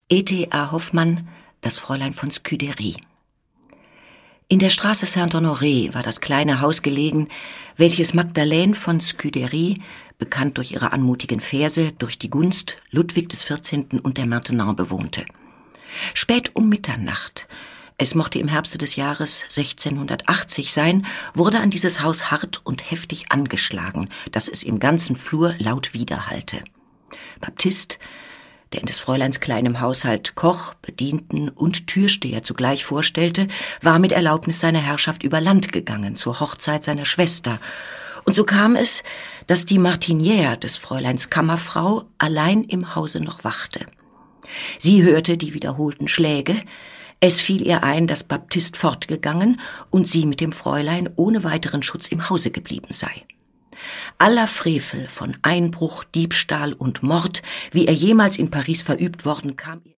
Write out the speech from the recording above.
E.T.A. Hoffmann, das Fräulein von Scudéry. In der Straße Saint-Honoré war das kleine Haus gelegen, welches Magdalene von Scudéry, bekannt durch ihre anmutigen Verse, durch die Gunst Ludwig XIV. Und der Maintenon bewohnte. Spät um Mitternacht, es mochte im Herbste des Jahres 1680 sein, wurde an dieses Haus hart und heftig angeschlagen, dass es im ganzen Flur laut widerhallte. Baptist, der in des Fräuleins kleinem Haushalt Koch, Bedienten und Türsteher zugleich vorstellte, war mit Erlaubnis seiner Herrschaft über Land gegangen zur Hochzeit seiner Schwester. Und so kam es, dass die Martinière des Fräuleins Kammerfrau allein im Hause noch wachte. Sie hörte die wiederholten Schläge. Es fiel ihr ein, dass Baptist fortgegangen und sie mit dem Fräulein ohne weiteren Schutz im Hause geblieben sei. Aller Frevel von Einbruch, Diebstahl und Mord, wie er jemals in Paris verübt worden, kam ihr